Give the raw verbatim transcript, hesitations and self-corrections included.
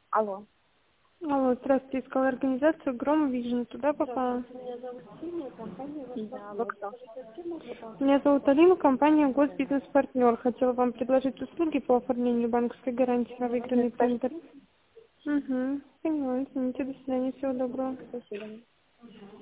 Алло. Алло, здравствуйте, искала организацию Гром Вижн. Туда попала. Да, вы кто? Меня зовут Алина, компания Госбизнес-партнер. Хотела вам предложить услуги по оформлению банковской гарантии на выигранный тендер. Спасибо. Угу, поняла, извините, до свидания, всего доброго. Спасибо.